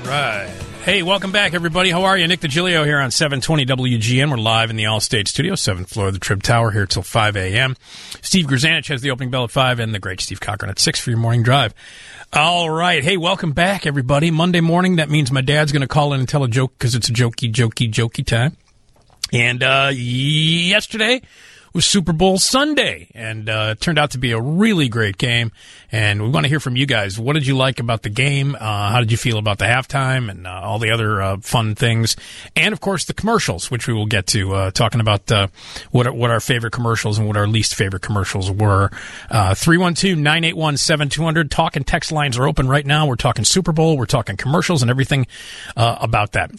Right. Hey, welcome back, everybody. How are you? Nick DiGilio here on 720 WGN. We're live in the Allstate Studio, 7th floor of the Trib Tower, here till 5 a.m. Steve Grzanich has the opening bell at 5, and the great Steve Cochran at 6 for your morning drive. All right. Hey, welcome back, everybody. Monday morning, that means my dad's going to call in and tell a joke because it's a jokey time. And yesterday was Super Bowl Sunday, and it turned out to be a really great game. And we want to hear from you guys. What did you like about the game? How did you feel about the halftime and all the other fun things? And, of course, the commercials, which we will get to, talking about what our favorite commercials and what our least favorite commercials were. 312-981-7200. Talk and text lines are open right now. We're talking Super Bowl. We're talking commercials and everything about that.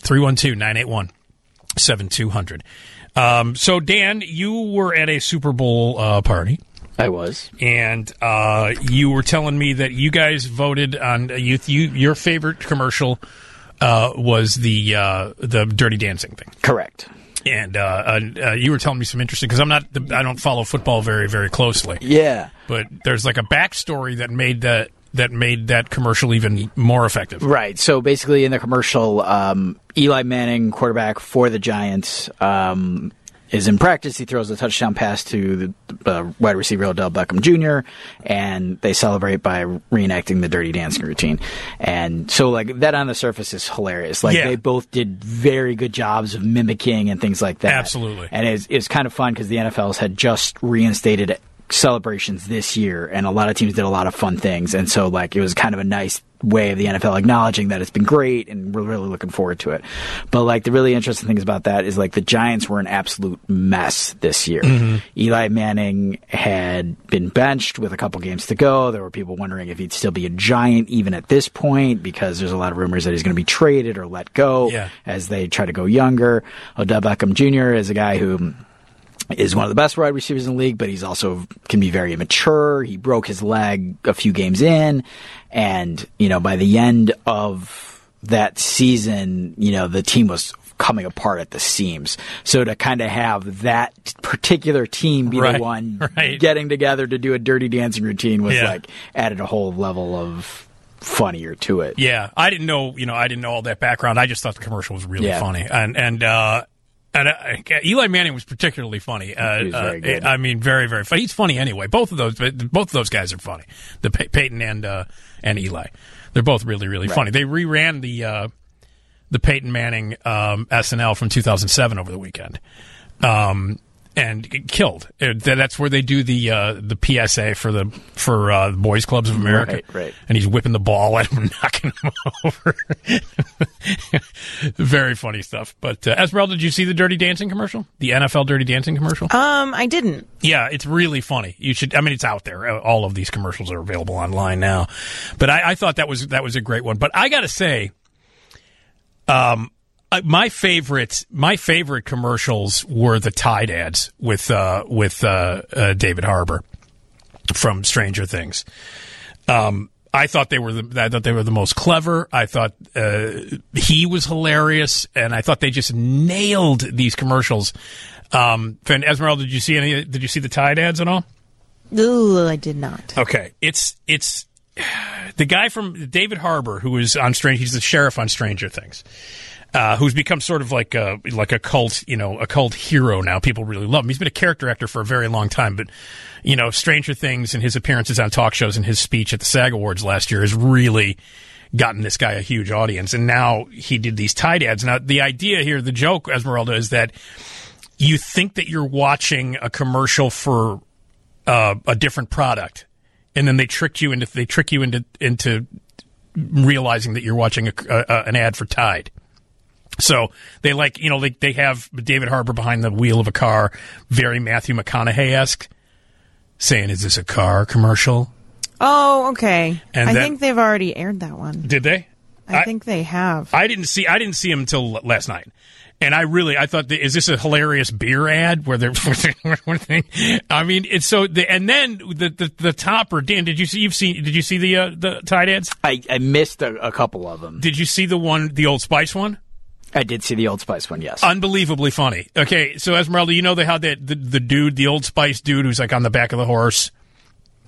312-981-7200. So, Dan, you were at a Super Bowl party. I was. And you were telling me that you guys voted on your favorite commercial was the Dirty Dancing thing. Correct. And you were telling me some interesting, because I don't follow football very, very closely. Yeah. But there's like a backstory that made that commercial even more effective. Right. So basically in the commercial, Eli Manning, quarterback for the Giants, is in practice. He throws a touchdown pass to the wide receiver Odell Beckham Jr., and they celebrate by reenacting the Dirty Dancing routine. And so like that on the surface is hilarious. Like they both did very good jobs of mimicking and things like that. Absolutely. And it's kind of fun because the NFL's had just reinstated celebrations this year, and a lot of teams did a lot of fun things, and so like it was kind of a nice way of the NFL acknowledging that it's been great, and we're really looking forward to it. But like the really interesting things about that is like the Giants were an absolute mess this year. Mm-hmm. Eli Manning had been benched with a couple games to go. There were people wondering if he'd still be a Giant even at this point, because there's a lot of rumors that he's going to be traded or let go as they try to go younger. Odell Beckham Jr. is a guy who is one of the best wide receivers in the league, but he's also can be very immature. He broke his leg a few games in, and by the end of that season, the team was coming apart at the seams. So to kind of have that particular team be the one getting together to do a Dirty Dancing routine was like added a whole level of funnier to it. Yeah, I didn't know all that background. I just thought the commercial was really funny, and Eli Manning was particularly funny. He was very good. I mean, very, very funny. He's funny anyway. Both of those guys are funny. The Peyton and Eli, they're both really, really funny. They reran the Peyton Manning SNL from 2007 over the weekend, and it killed. That's where they do the PSA for the Boys Clubs of America. Right. And he's whipping the ball at him and knocking him over. Very funny stuff. But Esmeralda, did you see the Dirty Dancing commercial? The NFL Dirty Dancing commercial? I didn't. Yeah, it's really funny. You should. I mean, it's out there. All of these commercials are available online now. But I thought that was a great one. But I got to say, my favorite commercials were the Tide ads with David Harbour from Stranger Things. I thought they were the most clever. I thought he was hilarious, and I thought they just nailed these commercials. Esmeralda, did you see the Tide ads at all? Ooh, I did not. Okay, it's the guy from David Harbour who is on he's the sheriff on Stranger Things. Who's become sort of like a cult, a cult hero now. People really love him. He's been a character actor for a very long time, but, Stranger Things and his appearances on talk shows and his speech at the SAG Awards last year has really gotten this guy a huge audience. And now he did these Tide ads. Now, the idea here, the joke, Esmeralda, is that you think that you're watching a commercial for a different product, and then they trick you into realizing that you're watching an ad for Tide. So they they have David Harbour behind the wheel of a car, very Matthew McConaughey-esque, saying, "Is this a car commercial?" Oh, okay. And I think they've already aired that one. Did they? I think they have. I didn't see him until last night. And I thought, is this a hilarious beer ad where they're? I mean, it's so. And then the topper, Dan. Did you see the Tide ads? I missed a couple of them. Did you see the Old Spice one? I did see the Old Spice one, yes. Unbelievably funny. Okay, so Esmeralda, how the dude, the Old Spice dude who's like on the back of the horse,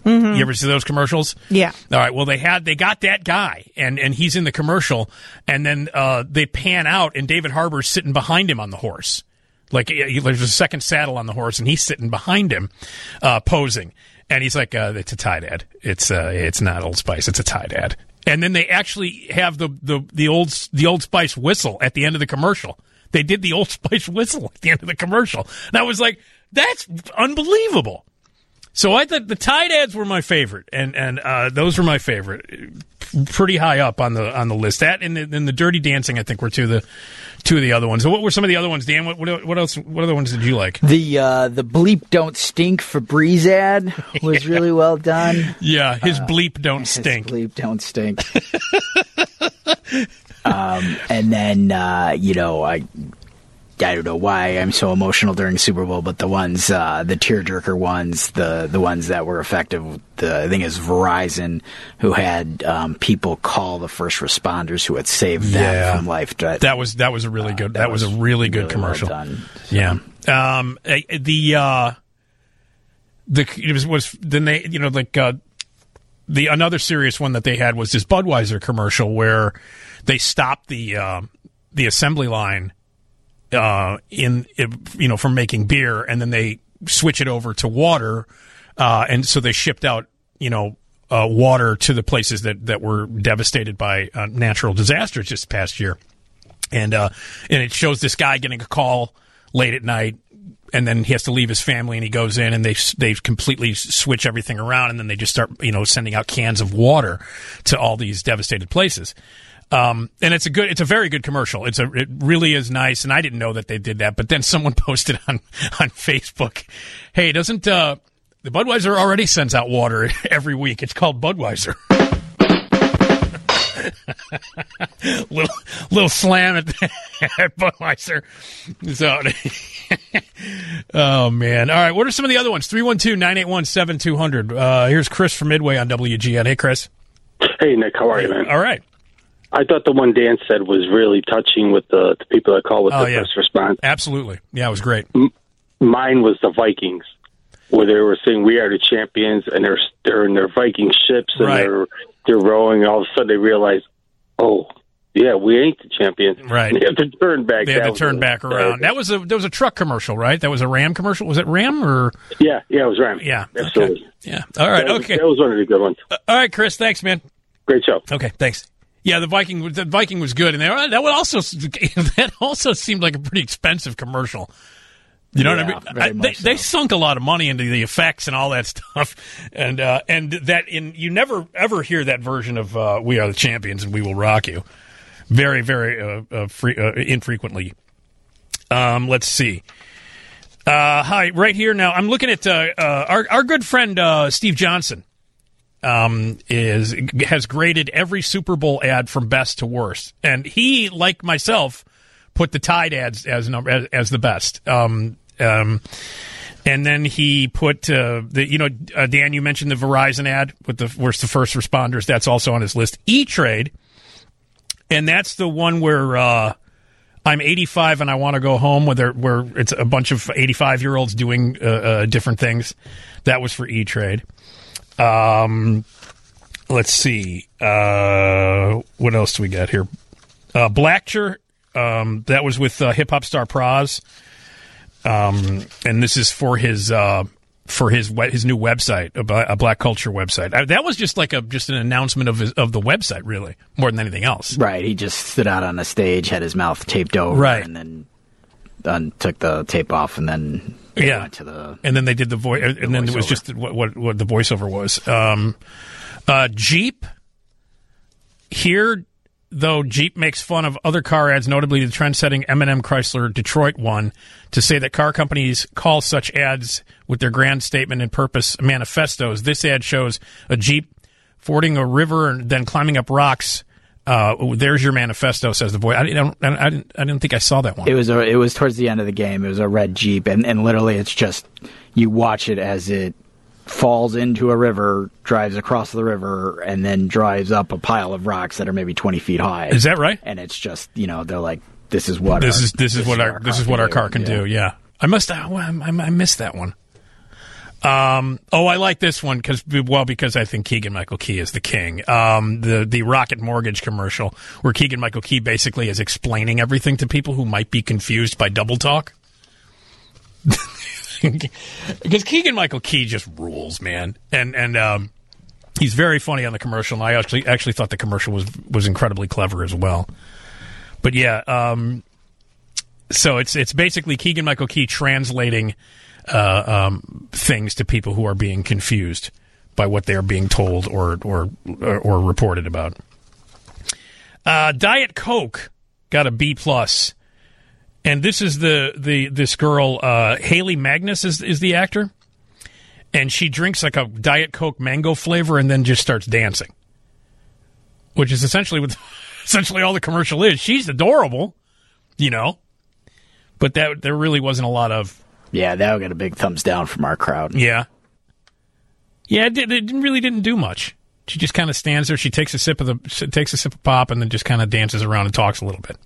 You ever see those commercials? Yeah. All right. Well, they got that guy, and he's in the commercial, and then they pan out, and David Harbour's sitting behind him on the horse. Like there's a second saddle on the horse, and he's sitting behind him, posing. And he's like, "It's a Tide ad. It's not Old Spice. It's a Tide ad." And then they actually have the Old Spice whistle at the end of the commercial. They did the Old Spice whistle at the end of the commercial, and I was like, "That's unbelievable." So I thought the Tide ads were my favorite, and those were my favorite, pretty high up on the list. That and the Dirty Dancing, I think, were two of the other ones. So what were some of the other ones, Dan? What else? What other ones did you like? The bleep don't stink Febreze ad was really well done. Yeah, his bleep don't stink. His bleep don't stink. And then I don't know why I'm so emotional during Super Bowl, but the ones, the tearjerker ones, the ones that were effective, I think it's Verizon, who had people call the first responders who had saved them from life. That was a really good. That was a really good commercial. Well done. Yeah. The another serious one that they had was this Budweiser commercial where they stopped the assembly line from making beer, and then they switch it over to water, and so they shipped out water to the places that were devastated by natural disasters this past year, and it shows this guy getting a call late at night, and then he has to leave his family, and he goes in, and they completely switch everything around, and then they just start sending out cans of water to all these devastated places. And it's a very good commercial. It really is nice, and I didn't know that they did that. But then someone posted on Facebook, "Hey, doesn't the Budweiser already sends out water every week? It's called Budweiser." little slam at Budweiser. So, oh man! All right, what are some of the other ones? 312-981-7200. Here's Chris from Midway on WGN. Hey, Chris. Hey, Nick. How are you, man? All right. I thought the one Dan said was really touching with the people that call with the first response. Absolutely. Yeah, it was great. Mine was the Vikings, where they were saying, "We are the champions," and they're in their Viking ships, and they're rowing, and all of a sudden they realize, "Oh, yeah, we ain't the champions." Right. They have to turn back. They had to turn back around. There was a truck commercial, right? That was a Ram commercial. Was it Ram or? Yeah, it was Ram. Yeah. Absolutely. Okay. Yeah. All right. Okay. That was one of the good ones. All right, Chris. Thanks, man. Great show. Okay. Thanks. Yeah, the Viking was good, and that also seemed like a pretty expensive commercial. You know what I mean? They sunk a lot of money into the effects and all that stuff, and you never ever hear that version of "We Are the Champions" and "We Will Rock You." Very, very infrequently. Let's see. Hi, right here now. I'm looking at our good friend Steve Johnson. Has graded every Super Bowl ad from best to worst, and he, like myself, put the Tide ads as the best. And then he put Dan, you mentioned the Verizon ad with the first responders. That's also on his list. E-Trade, and that's the one where I'm 85 and I want to go home, where it's a bunch of 85-year-olds doing different things. That was for E-Trade. Let's see. What else do we got here? Blackcher. That was with hip hop star Praz. And this is for his new website, a Black Culture website. That was just just an announcement of the website, really, more than anything else. Right. He just stood out on a stage, had his mouth taped over, right, and then took the tape off, and then went to the. And then they did the voice, and then it was just what the voiceover was. Jeep. Here, though, Jeep makes fun of other car ads, notably the trend-setting M&M Chrysler Detroit one, to say that car companies call such ads with their grand statement and purpose manifestos. This ad shows a Jeep fording a river and then climbing up rocks. There's your manifesto, says the voice. I didn't think I saw that one. It was towards the end of the game. It was a red Jeep, and literally it's just you watch it as it falls into a river, drives across the river, and then drives up a pile of rocks that are maybe 20 feet high. Is that right? And it's just, they're like, this is what our car can do. Yeah, I missed that one. I like this one because I think Keegan-Michael Key is the king. The Rocket Mortgage commercial where Keegan-Michael Key basically is explaining everything to people who might be confused by double talk. Because Keegan-Michael Key just rules, man. And he's very funny on the commercial, and I actually thought the commercial was incredibly clever as well. But yeah, so it's basically Keegan-Michael Key translating things to people who are being confused by what they are being told or reported about. Diet Coke got a B+, and this is this girl Haley Magnus is the actor, and she drinks like a Diet Coke mango flavor and then just starts dancing, which is essentially all the commercial is. She's adorable, but there really wasn't a lot of. Yeah, that'll get a big thumbs down from our crowd. Yeah. Yeah, it really didn't do much. She just kind of stands there. She takes a sip of pop and then just kind of dances around and talks a little bit.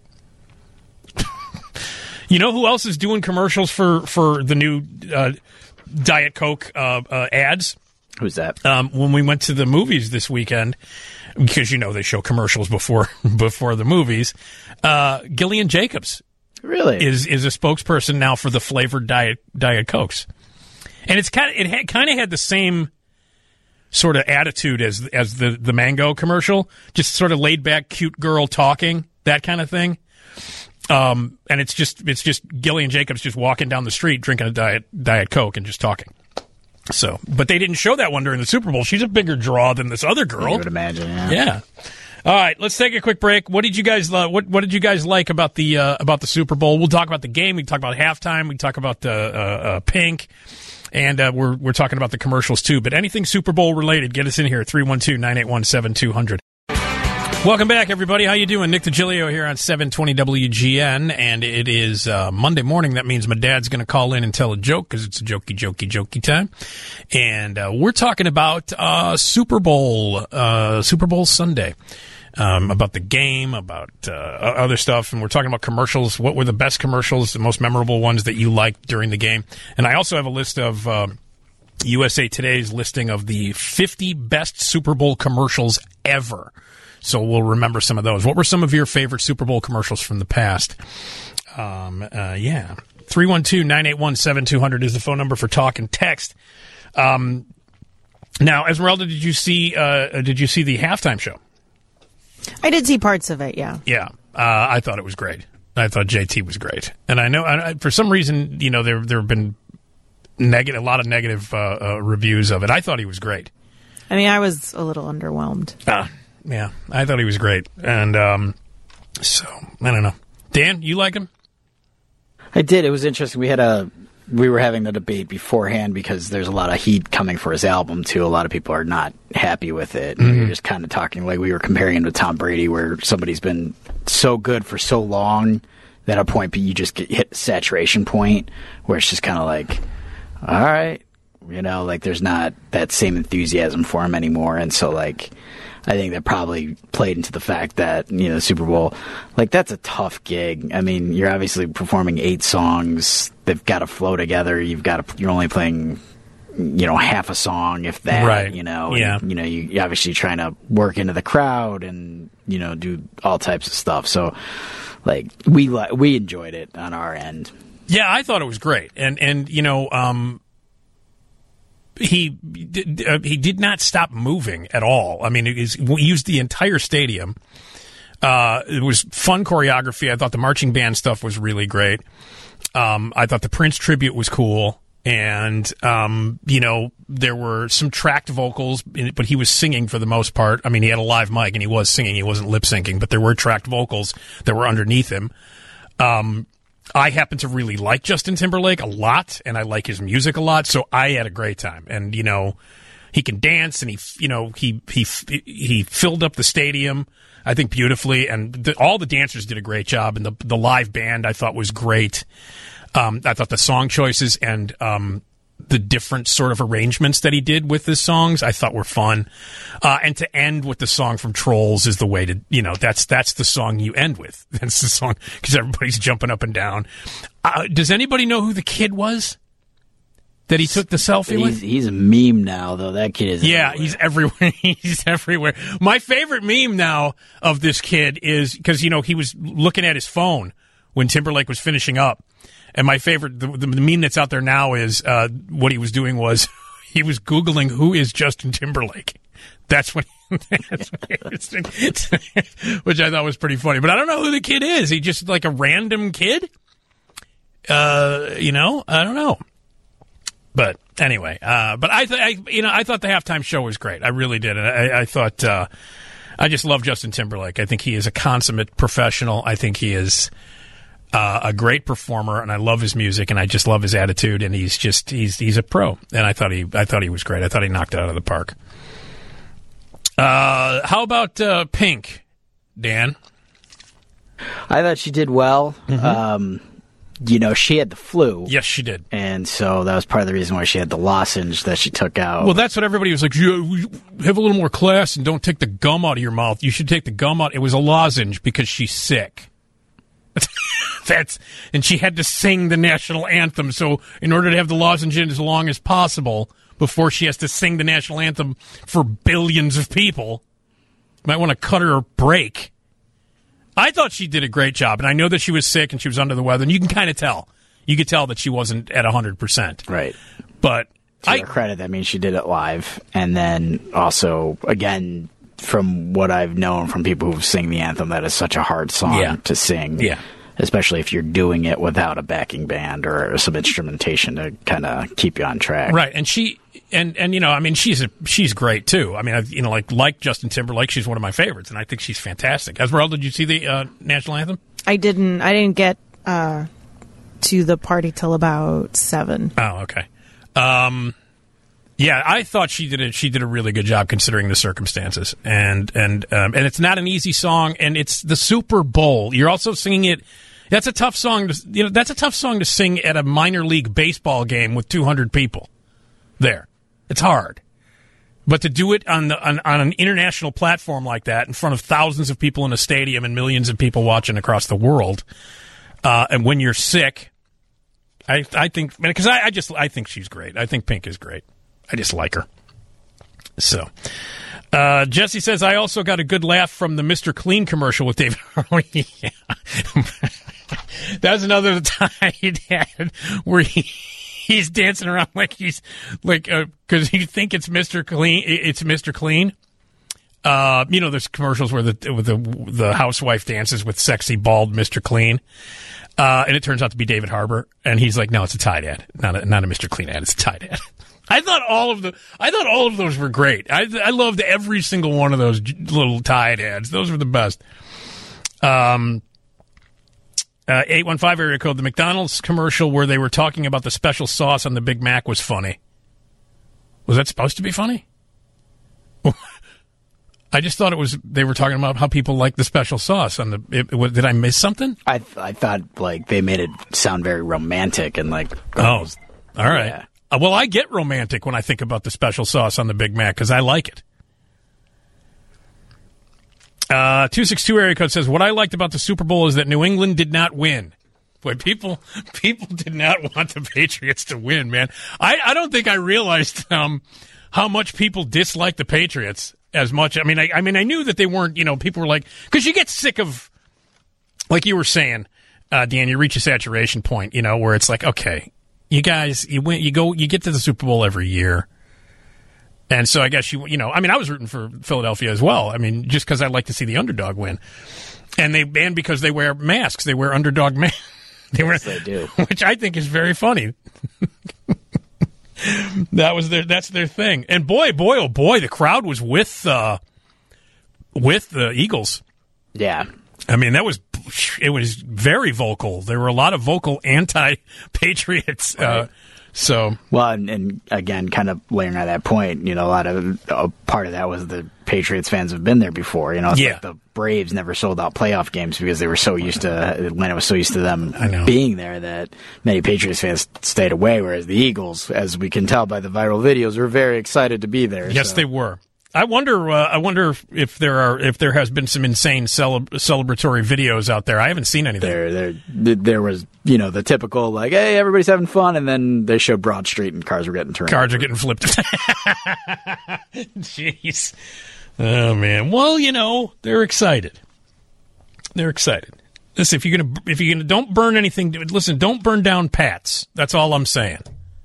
You know who else is doing commercials for the new Diet Coke ads? Who's that? When we went to the movies this weekend, because they show commercials before the movies, Gillian Jacobs. Really? Is a spokesperson now for the flavored Diet Cokes. And it kind of had the same sort of attitude as the mango commercial, just sort of laid back cute girl talking, that kind of thing. And it's just Gillian Jacobs just walking down the street drinking a Diet Coke and just talking. So, but they didn't show that one during the Super Bowl. She's a bigger draw than this other girl. I would imagine, Yeah. All right, let's take a quick break. What did you guys what did you guys like about the Super Bowl? We'll talk about the game. We can talk about halftime. We can talk about Pink, and we're talking about the commercials too. But anything Super Bowl related, get us in here 312-981-7200. Welcome back, everybody. How you doing? Nick DiGilio here on 720 WGN, and it is Monday morning. That means my dad's going to call in and tell a joke because it's a jokey time. And we're talking about Super Bowl Sunday, about the game, about other stuff, and we're talking about commercials. What were the best commercials, the most memorable ones that you liked during the game? And I also have a list of USA Today's listing of the 50 best Super Bowl commercials ever. So we'll remember some of those. What were some of your favorite Super Bowl commercials from the past? 312-981-7200 is the phone number for talk and text. Now, Esmeralda, did you see the halftime show? I did see parts of it, yeah. Yeah. I thought it was great. I thought JT was great. And I know for some reason, there have been a lot of negative reviews of it. I thought he was great. I mean, I was a little underwhelmed. Yeah, I thought he was great. And so, I don't know. Dan, you like him? I did. It was interesting. We were having the debate beforehand because there's a lot of heat coming for his album, too. A lot of people are not happy with it. And we were just kind of talking, like we were comparing him to Tom Brady, where somebody's been so good for so long that at a point you just hit the saturation point where it's just kind of like, all right, there's not that same enthusiasm for him anymore. And so, I think that probably played into the fact that, the Super Bowl, that's a tough gig. I mean, you're obviously performing 8 songs. They've got to flow together. You're only playing, half a song, if that, right. Yeah. And, you're obviously trying to work into the crowd and, do all types of stuff. So, we enjoyed it on our end. Yeah, I thought it was great. And he did not stop moving at all. I mean, we used the entire stadium. It was fun choreography. I thought the marching band stuff was really great. I thought the Prince tribute was cool. And, there were some tracked vocals, but he was singing for the most part. I mean, he had a live mic and he was singing. He wasn't lip syncing, but there were tracked vocals that were underneath him. I happen to really like Justin Timberlake a lot, and I like his music a lot, so I had a great time. And, he can dance, and he filled up the stadium, I think, beautifully, and all the dancers did a great job, and the live band I thought was great. I thought the song choices and the different sort of arrangements that he did with his songs I thought were fun. And to end with the song from Trolls is the way to, that's the song you end with. That's the song because everybody's jumping up and down. Does anybody know who the kid was? that he took the selfie with? He's a meme now, though. That kid is Yeah, everywhere. he's everywhere. He's everywhere. My favorite meme now of this kid is because, he was looking at his phone when Timberlake was finishing up. And my favorite, the meme that's out there now is what he was doing was he was Googling who is Justin Timberlake. That's what he was doing, which I thought was pretty funny. But I don't know who the kid is. He just like a random kid? I don't know. But anyway, but I thought the halftime show was great. I really did. And I thought, I just love Justin Timberlake. I think he is a consummate professional. I think he is a great performer, and I love his music, and I just love his attitude. And he's a pro. And I thought he was great. I thought he knocked it out of the park. How about Pink, Dan? I thought she did well. Mm-hmm. She had the flu. Yes, she did. And so that was part of the reason why she had the lozenge that she took out. Well, that's what everybody was like, you have a little more class and don't take the gum out of your mouth. You should take the gum out. It was a lozenge because she's sick. And she had to sing the national anthem. So in order to have the lozenge in as long as possible before she has to sing the national anthem for billions of people, you might want to cut her a break. I thought she did a great job, and I know that she was sick and she was under the weather, and you can kind of tell. You could tell that she wasn't at 100%. Right. But to her credit, that means she did it live. And then also, again, from what I've known from people who sing the anthem, that is such a hard song to sing. Yeah. Especially if you're doing it without a backing band or some instrumentation to kind of keep you on track. Right. And she's great too. I mean, like Justin Timberlake, she's one of my favorites, and I think she's fantastic. Esmeralda, did you see the national anthem? I didn't get to the party till about 7. Oh, okay. Yeah, I thought she did a really good job considering the circumstances, and it's not an easy song, and it's the Super Bowl. You're also singing it. That's a tough song to sing at a minor league baseball game with 200 people there. It's hard. But to do it on an international platform like that in front of thousands of people in a stadium and millions of people watching across the world, and when you're sick, I think, because I think she's great. I think Pink is great. I just like her. So, Jesse says, I also got a good laugh from the Mr. Clean commercial with David Harley. That's another tight ad where he's dancing around like he's like, because you think it's Mr. Clean. It's Mr. Clean. There's commercials where the housewife dances with sexy bald Mr. Clean. And it turns out to be David Harbour, and he's like, no, it's a Tide ad, not a Mr. Clean ad. It's a Tide ad. I thought all of those were great. I loved every single one of those little Tide ads. Those were the best. 815 area code. The McDonald's commercial where they were talking about the special sauce on the Big Mac was funny. Was that supposed to be funny? I just thought they were talking about how people like the special sauce on the. Did I miss something? I thought like they made it sound very romantic and like. Oh, all right. Yeah. Well, I get romantic when I think about the special sauce on the Big Mac because I like it. 262 area code says, what I liked about the Super Bowl is that New England did not win. Boy, people did not want the Patriots to win, man. I don't think I realized how much people dislike the Patriots as much. I mean, I knew that they weren't, people were like, because you get sick of, like you were saying, Dan, you reach a saturation point, where it's like, okay, you guys, you win, you get to the Super Bowl every year. And so I guess I was rooting for Philadelphia as well. I mean, just because I like to see the underdog win. And because they wear masks, they wear underdog masks. Yes, they do. Which I think is very funny. That's their thing. And boy, oh boy, the crowd was with the Eagles. Yeah. I mean, it was very vocal. There were a lot of vocal anti-Patriots. Right. Well, and again, kind of layering on that point, a part of that was the Patriots fans have been there before. Like the Braves never sold out playoff games because they were so used to Atlanta was so used to them being there that many Patriots fans stayed away. Whereas the Eagles, as we can tell by the viral videos, were very excited to be there. Yes, they were. I wonder if there has been some insane celebratory videos out there. I haven't seen anything. There was, the typical like, hey, everybody's having fun, and then they showed Broad Street and cars were getting turned. Cars are getting flipped. Jeez. Oh man. Well, they're excited. They're excited. Listen, if you're gonna don't burn anything. Listen, don't burn down Pats. That's all I'm saying.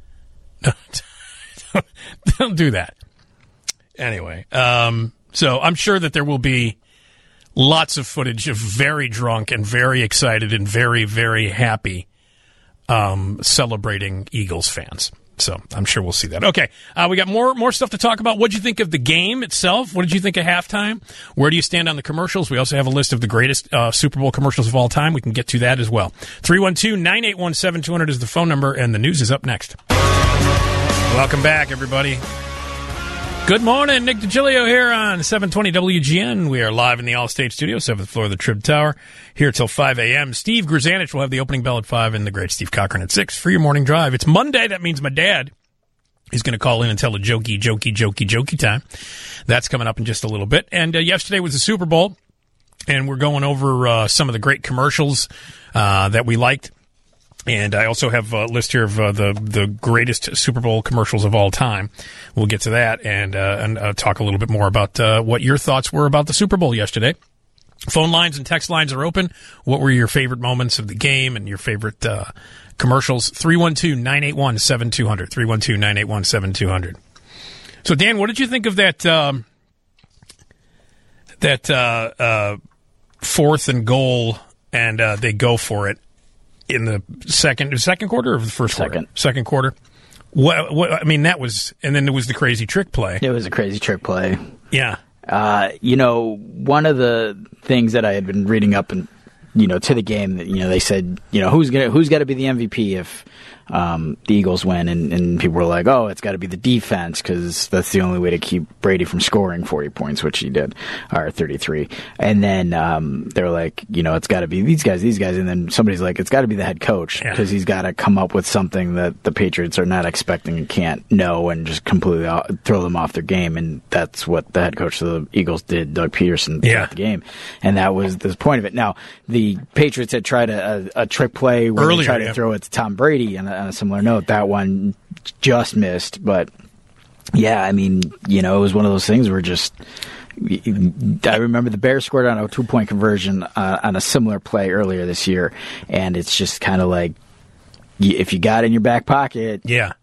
Don't do that. Anyway, so I'm sure that there will be lots of footage of very drunk and very excited and very, very happy celebrating Eagles fans. So I'm sure we'll see that. Okay, we got more stuff to talk about. What did you think of the game itself? What did you think of halftime? Where do you stand on the commercials? We also have a list of the greatest Super Bowl commercials of all time. We can get to that as well. 312-981-7200 is the phone number, and the news is up next. Welcome back, everybody. Good morning, Nick DiGilio here on 720 WGN. We are live in the Allstate Studio, 7th floor of the Trib Tower, here till 5 a.m. Steve Grzanich will have the opening bell at 5 and the great Steve Cochran at 6 for your morning drive. It's Monday. That means my dad is going to call in and tell a jokey time. That's coming up in just a little bit. And yesterday was the Super Bowl, and we're going over some of the great commercials that we liked. And I also have a list here of the greatest Super Bowl commercials of all time. We'll get to that and talk a little bit more about what your thoughts were about the Super Bowl yesterday. Phone lines and text lines are open. What were your favorite moments of the game and your favorite commercials? 312-981-7200. 312-981-7200. So, Dan, what did you think of that fourth and goal and they go for it? In the second quarter or the first quarter? Second quarter. What? I mean, that was, and then there was the crazy trick play. It was a crazy trick play. Yeah. One of the things that I had been reading up and to the game that they said who's got to be the MVP if the Eagles win, and people were like, oh, it's got to be the defense because that's the only way to keep Brady from scoring 40 points, which he did, or 33. And then they're like, it's got to be these guys, and then somebody's like, it's got to be the head coach because he's got to come up with something that the Patriots are not expecting and can't know and just completely throw them off their game. And that's what the head coach of the Eagles did, Doug Peterson, throughout the game, and that was the point of it. Now the Patriots had tried a trick play where they tried to throw it to Tom Brady, and on a similar note, that one just missed. But yeah, I mean, it was one of those things where just I remember the Bears scored on a 2-point conversion on a similar play earlier this year, and it's just kind of like, if you got it in your back pocket,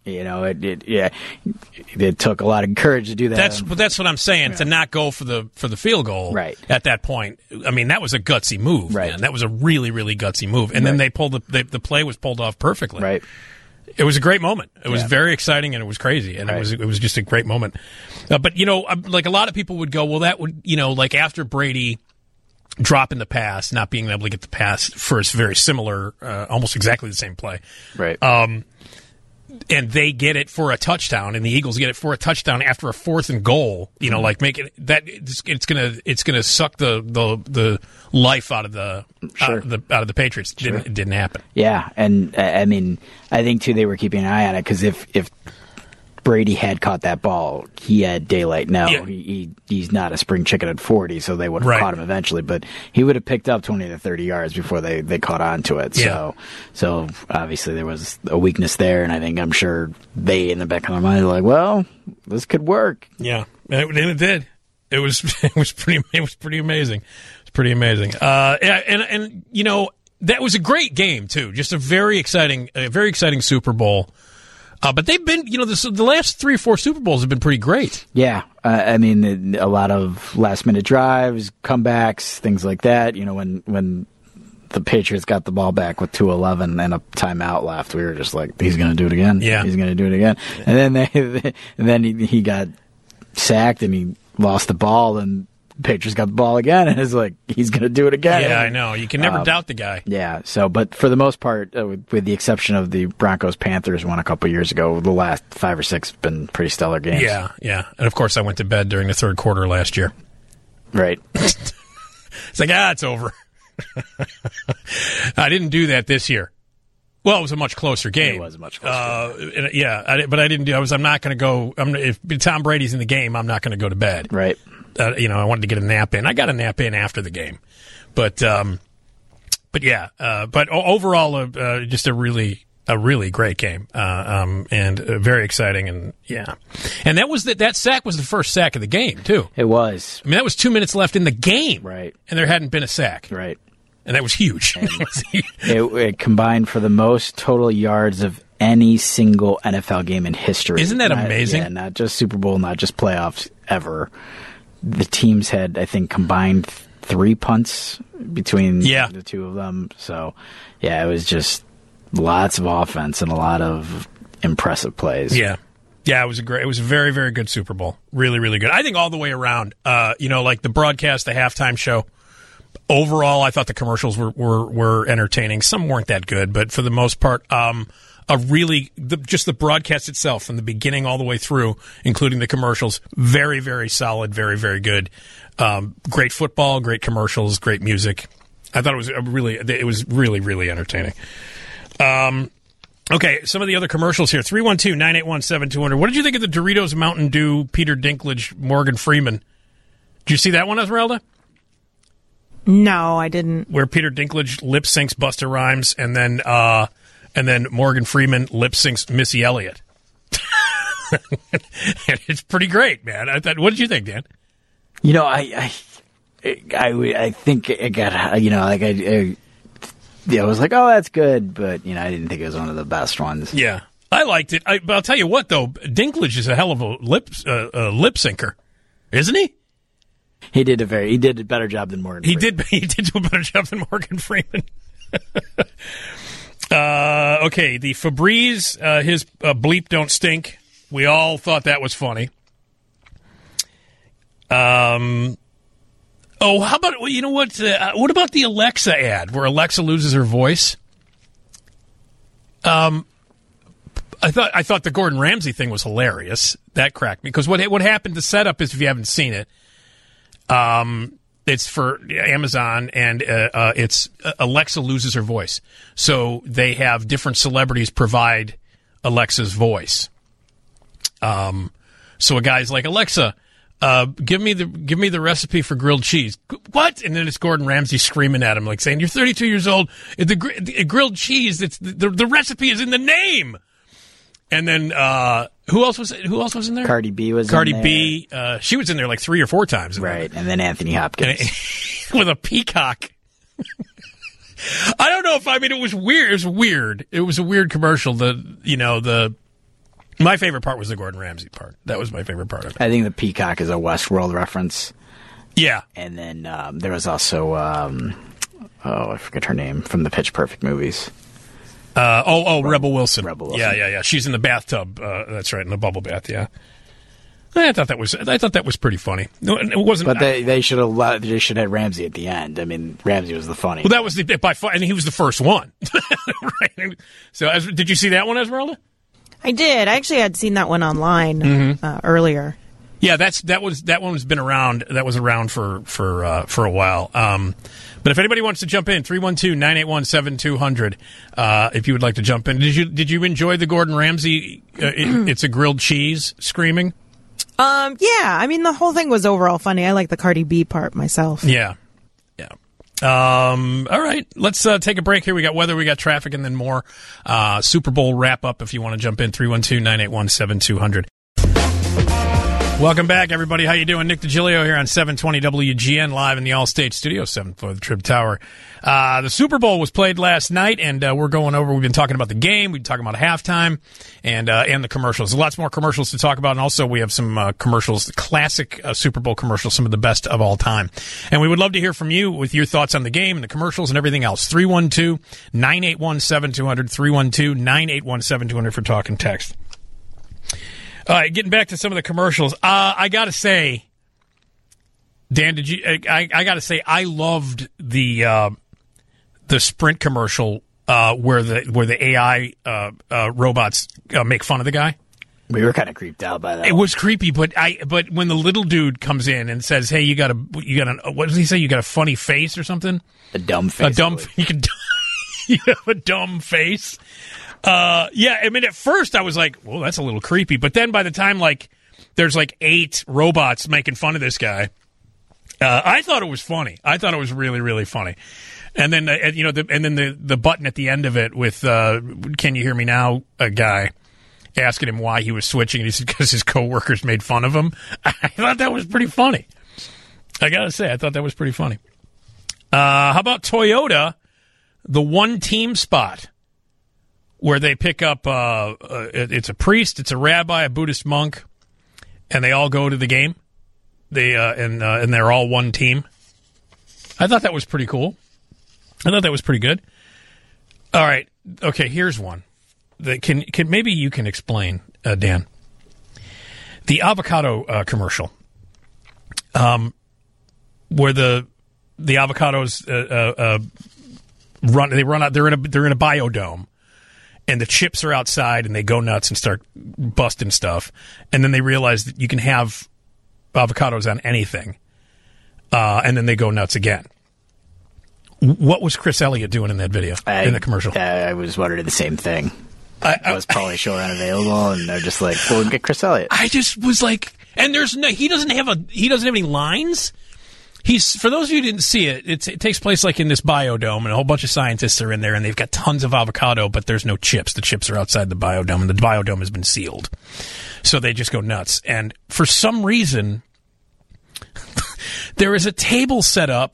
it took a lot of courage to do that. That's what I'm saying, to not go for the field goal at that point. I mean, that was a gutsy move, man. That was a really, really gutsy move. And then they pulled the play was pulled off perfectly. Right. It was a great moment. It was very exciting, and it was crazy, and it was just a great moment. But like a lot of people would go, well, that would like after Brady dropping the pass, not being able to get the pass for a very similar, almost exactly the same play, right? And they get it for a touchdown, and the Eagles get it for a touchdown after a 4th and goal. Like make it that it's gonna suck the life out of the out of the Patriots. It didn't happen. Yeah, and I mean, I think too they were keeping an eye on it because if Brady had caught that ball, he had daylight. Now he's not a spring chicken at 40, so they would have caught him eventually. But he would have picked up 20 to 30 yards before they caught on to it. Yeah. So obviously there was a weakness there, and I'm sure they in the back of their mind were like, well, this could work. Yeah, and it did. It was pretty amazing. It's pretty amazing. And that was a great game too. Just a very exciting Super Bowl. But they've been, the last 3 or 4 Super Bowls have been pretty great. Yeah. I mean, a lot of last-minute drives, comebacks, things like that. When the Patriots got the ball back with 2:11 and a timeout left, we were just like, he's going to do it again. Yeah. He's going to do it again. And then he got sacked and he lost the ball, and Patriots got the ball again, and it's like, he's going to do it again. Yeah, I know. You can never doubt the guy. Yeah, but for the most part, with the exception of the Broncos-Panthers one a couple years ago, the last 5 or 6 have been pretty stellar games. Yeah. And, of course, I went to bed during the third quarter last year. Right. It's like, it's over. I didn't do that this year. Well, it was a much closer game. It was a much closer game. But I didn't do. I'm not going to go. If Tom Brady's in the game, I'm not going to go to bed. Right. I wanted to get a nap in. I got a nap in after the game, but overall, just a really great game, and very exciting, and that sack was the first sack of the game too. It was. I mean, that was 2 minutes left in the game, right? And there hadn't been a sack, right? And that was huge. It combined for the most total yards of any single NFL game in history. Isn't that amazing? Yeah, not just Super Bowl, not just playoffs, ever. The teams had, I think, combined 3 punts between the two of them. So, it was just lots of offense and a lot of impressive plays. Yeah, it was it was a very, very good Super Bowl. Really, really good. I think all the way around. Like the broadcast, the halftime show. Overall, I thought the commercials were entertaining. Some weren't that good, but for the most part, just the broadcast itself from the beginning all the way through, including the commercials, very, very solid, very, very good. Great football, great commercials, great music. I thought it was really, really entertaining. Okay, some of the other commercials here. 312-981-7200. What did you think of the Doritos Mountain Dew, Peter Dinklage, Morgan Freeman? Did you see that one, Esmeralda? No, I didn't. Where Peter Dinklage lip syncs Busta Rhymes, and then Morgan Freeman lip syncs Missy Elliott. It's pretty great, man. What did you think, Dan? I think it got I was like, oh, that's good, but I didn't think it was one of the best ones. Yeah, I liked it. But I'll tell you what, though, Dinklage is a hell of a lip syncer, isn't he? He did a better job than Morgan Freeman. He did do a better job than Morgan Freeman. Okay, the Febreze, his bleep don't stink. We all thought that was funny. How about, what about the Alexa ad where Alexa loses her voice? I thought the Gordon Ramsay thing was hilarious. That cracked me because what happened, the setup is, if you haven't seen it, it's for Amazon, and it's Alexa loses her voice. So they have different celebrities provide Alexa's voice. So a guy's like, Alexa, give me the recipe for grilled cheese. What? And then it's Gordon Ramsay screaming at him, like saying, "You're 32 years old. The grilled cheese. It's the recipe is in the name." And then who else was in there? Cardi B was. Cardi in there. B. She was in there like 3 or 4 times. Right, and then Anthony Hopkins with a peacock. I don't know it was weird. It was weird. It was a weird commercial. My favorite part was the Gordon Ramsay part. That was my favorite part of it. I think the peacock is a Westworld reference. Yeah. And then there was also, I forget her name, from the Pitch Perfect movies. Rebel Wilson. Rebel Wilson. Yeah. She's in the bathtub. That's right, in the bubble bath, yeah. I thought that was pretty funny. It wasn't. But they should have Ramsay at the end. I mean, Ramsay was the funny. Well, that was by far, and he was the first one. Right. So, did you see that one, Esmeralda? I did. I actually had seen that one online earlier. Yeah, that one has been around. That was around for a while. But if anybody wants to jump in, 312-981-7200. If you would like to jump in, did you enjoy the Gordon Ramsay? It's a grilled cheese screaming. Yeah, I mean the whole thing was overall funny. I like the Cardi B part myself. Yeah. All right, let's take a break here. We got weather, we got traffic, and then more. Super Bowl wrap up. If you want to jump in, 312-981-7200. Welcome back, everybody. How you doing? Nick DiGilio here on 720 WGN, live in the All-State Studio, 7th floor of the Trib Tower. The Super Bowl was played last night, and we're going over. We've been talking about the game. We've been talking about halftime and the commercials. There's lots more commercials to talk about, and also we have some commercials, classic Super Bowl commercials, some of the best of all time. And we would love to hear from you with your thoughts on the game and the commercials and everything else. 312-981-7200, 312-981-7200 for talk and text. All right, getting back to some of the commercials. I got to say, Dan, I got to say, I loved the Sprint commercial where the AI robots make fun of the guy. We were kind of creeped out by that. It was creepy, but when the little dude comes in and says, "Hey, you got what does he say? You got a funny face or something? A dumb face. You can You have a dumb face. Yeah, I mean, at first I was like, well, that's a little creepy. But then by the time, like, there's like 8 robots making fun of this guy, I thought it was funny. I thought it was really, really funny. And then, the button at the end of it with, Can You Hear Me Now, a guy asking him why he was switching. And he said, because his coworkers made fun of him. I thought that was pretty funny. I got to say, I thought that was pretty funny. How about Toyota, the one team spot where they pick up, it's a priest, it's a rabbi, a Buddhist monk, and they all go to the game. And they're all one team. I thought that was pretty cool. I thought that was pretty good. All right. Okay, here's one. Can maybe you can explain, Dan. The avocado commercial. Where the avocados run out, they're in a biodome, and the chips are outside, and they go nuts and start busting stuff, and then they realize that you can have avocados on anything, and then they go nuts again. What was Chris Elliott doing in that video, in the commercial? I was wondering the same thing. Was Pauly Shore unavailable, and they're just like, well, we'll get Chris Elliott. I just was like, and he doesn't have any lines. For those of you who didn't see it, it takes place like in this biodome, and a whole bunch of scientists are in there, and they've got tons of avocado, but there's no chips. The chips are outside the biodome, and the biodome has been sealed. So they just go nuts. And for some reason, there is a table set up,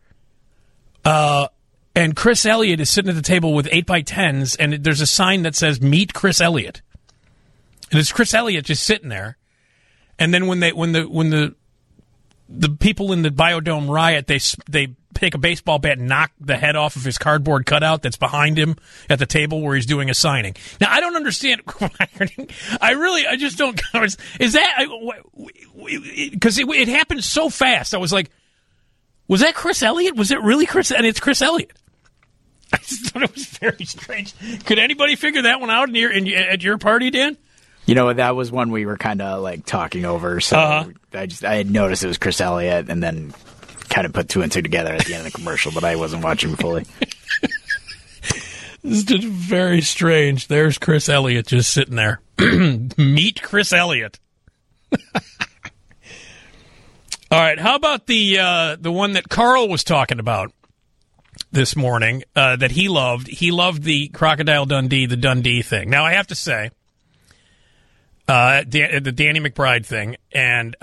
and Chris Elliott is sitting at the table with 8x10s, and there's a sign that says, "Meet Chris Elliott." And it's Chris Elliott just sitting there. And then when the people in the biodome riot, they take a baseball bat and knock the head off of his cardboard cutout that's behind him at the table where he's doing a signing. Now, I don't understand. I just don't. Is that, because it happened so fast. I was like, was that Chris Elliott? Was it really Chris? And it's Chris Elliott. I just thought it was very strange. Could anybody figure that one out at your party, Dan? You know, that was one we were kind of like talking over. So I had noticed it was Chris Elliott, and then kind of put 2 and 2 together at the end of the commercial, but I wasn't watching fully. This is just very strange. There's Chris Elliott just sitting there. Meet Chris Elliott. All right. How about the one that Carl was talking about this morning that he loved? He loved the Crocodile Dundee, the Dundee thing. Now, I have to say, the Danny McBride thing, and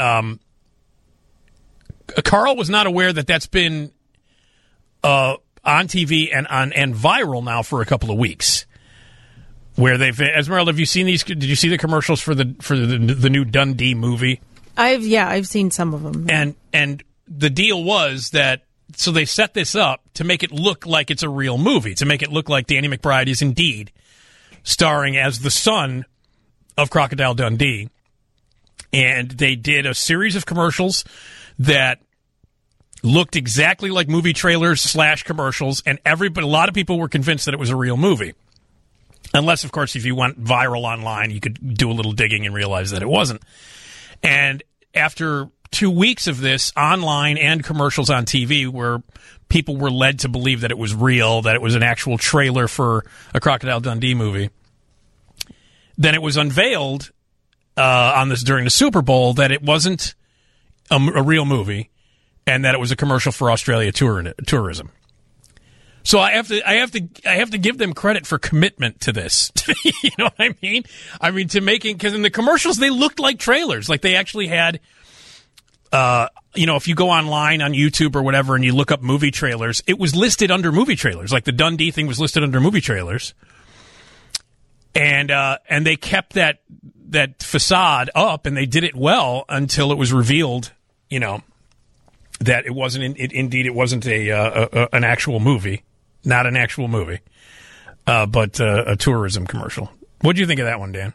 Carl was not aware that that's been on TV and viral now for a couple of weeks. Where they've, Esmeralda, have you seen these? Did you see the commercials for the new Dundee movie? I've seen some of them. And the deal was that, so they set this up to make it look like it's a real movie, to make it look like Danny McBride is indeed starring as the son of Crocodile Dundee. And they did a series of commercials that looked exactly like movie trailers / commercials, and a lot of people were convinced that it was a real movie. Unless, of course, if you went viral online, you could do a little digging and realize that it wasn't. And after 2 weeks of this, online and commercials on TV, where people were led to believe that it was real, that it was an actual trailer for a Crocodile Dundee movie, then it was unveiled during the Super Bowl that it wasn't a real movie, and that it was a commercial for Australia tourism. So I have to give them credit for commitment to this. You know what I mean? I mean, because in the commercials they looked like trailers, like they actually had. If you go online on YouTube or whatever and you look up movie trailers, it was listed under movie trailers. Like the Dundee thing was listed under movie trailers, and they kept that facade up, and they did it well until it was revealed, that it wasn't. Indeed, it wasn't an actual movie. Not an actual movie, but a tourism commercial. What do you think of that one, Dan?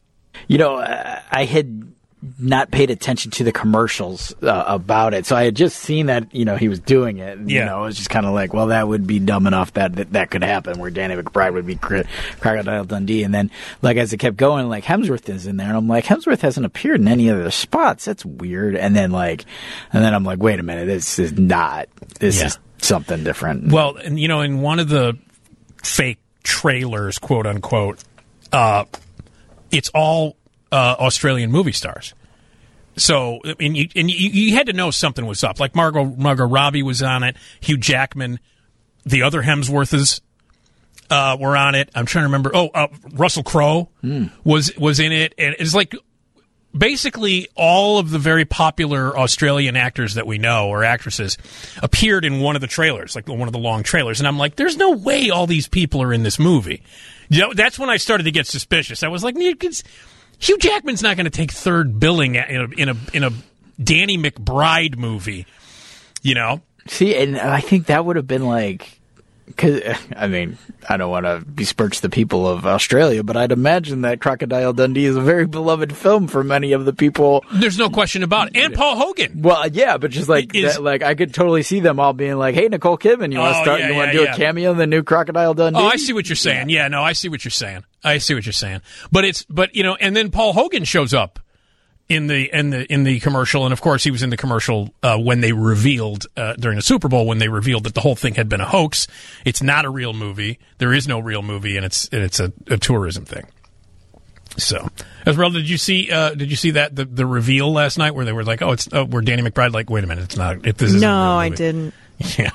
I had not paid attention to the commercials about it, so I had just seen that he was doing it. And, it was just kind of like, well, that would be dumb enough that could happen, where Danny McBride would be Crocodile Dundee, and then as it kept going, Hemsworth is in there, and I'm like, Hemsworth hasn't appeared in any other spots. That's weird. And then I'm like, wait a minute, this is not. This is something different. Well, and in one of the fake trailers, quote unquote, it's all Australian movie stars. So, and you had to know something was up. Like Margot Robbie was on it, Hugh Jackman, the other Hemsworths were on it. I'm trying to remember. Russell Crowe was in it, and it's like basically all of the very popular Australian actors that we know or actresses appeared in one of the trailers, like one of the long trailers. And I'm like, there's no way all these people are in this movie. You know, that's when I started to get suspicious. I was like, Hugh Jackman's not going to take third billing in a Danny McBride movie, you know? See, and I think that would have been like, because, I mean, I don't want to besmirch the people of Australia, but I'd imagine that Crocodile Dundee is a very beloved film for many of the people. There's no question about it. And Paul Hogan. Well, yeah, but just like, I could totally see them all being like, hey, Nicole Kidman, you want to start? You want to do a cameo in the new Crocodile Dundee? Oh, I see what you're saying. Yeah, no, I see what you're saying. But you know, and then Paul Hogan shows up in the commercial, and of course he was in the commercial when they revealed during the Super Bowl, when they revealed that the whole thing had been a hoax. It's not a real movie. There is no real movie, and it's a tourism thing. So, Esmeralda, did you see that the reveal last night where they were like, where Danny McBride, like, wait a minute, it's not. This isn't no, a real movie. I didn't. Yeah.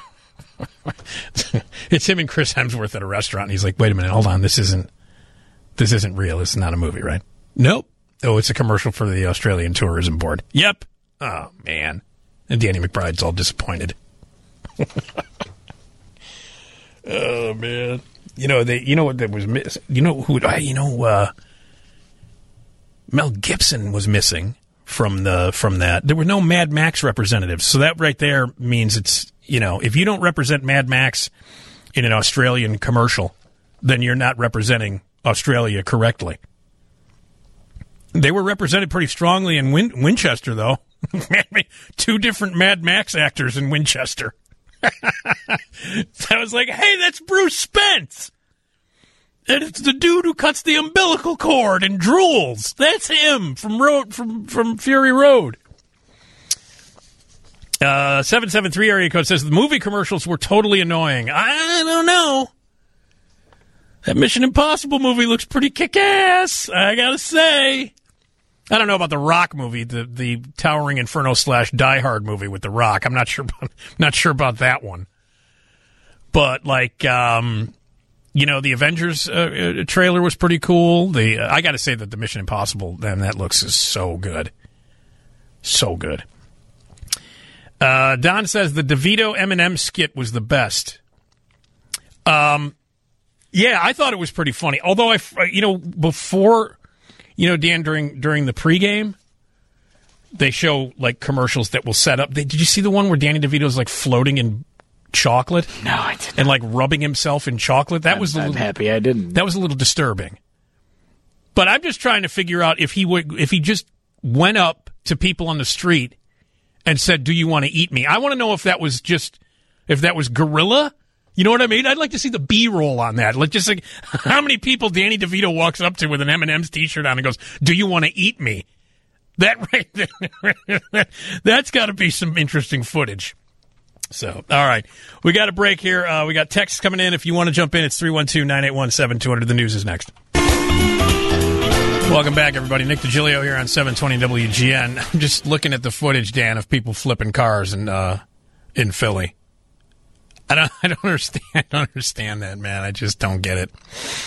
It's him and Chris Hemsworth at a restaurant, and he's like, wait a minute, hold on, this isn't real. It's not a movie, right? Nope. Oh, it's a commercial for the Australian Tourism Board. Yep. Oh, man. And Danny McBride's all disappointed. Oh, man. What that was missing? Mel Gibson was missing from that. There were no Mad Max representatives. So that right there means it's, if you don't represent Mad Max in an Australian commercial, then you're not representing Australia correctly. They were represented pretty strongly in Winchester, though. 2 different Mad Max actors in Winchester. I was like, hey, that's Bruce Spence. And it's the dude who cuts the umbilical cord and drools. That's him from Fury Road. 773 area code says the movie commercials were totally annoying. I don't know. That Mission Impossible movie looks pretty kick-ass, I gotta say. I don't know about the Rock movie, the Towering Inferno / Die Hard movie with the Rock. I'm not sure about that one. But like, the Avengers trailer was pretty cool. I got to say that the Mission Impossible, man, that looks so good, so good. Don says the DeVito Eminem skit was the best. Yeah, I thought it was pretty funny. Although before. Dan, during the pregame, they show, like, commercials that will set up. Did you see the one where Danny DeVito's, like, floating in chocolate? No, I didn't. And, like, rubbing himself in chocolate? I'm happy I didn't. That was a little disturbing. But I'm just trying to figure out if he just went up to people on the street and said, do you want to eat me? I want to know if that was guerrilla. You know what I mean? I'd like to see the B-roll on that. Like, just like how many people Danny DeVito walks up to with an M&M's T-shirt on and goes, "Do you want to eat me?" That right there, that's got to be some interesting footage. So, all right, we got a break here. We got texts coming in. If you want to jump in, it's 312-981-7200. The news is next. Welcome back, everybody. Nick DiGilio here on 720 WGN. I'm just looking at the footage, Dan, of people flipping cars in Philly. I don't understand. I don't understand that, man. I just don't get it.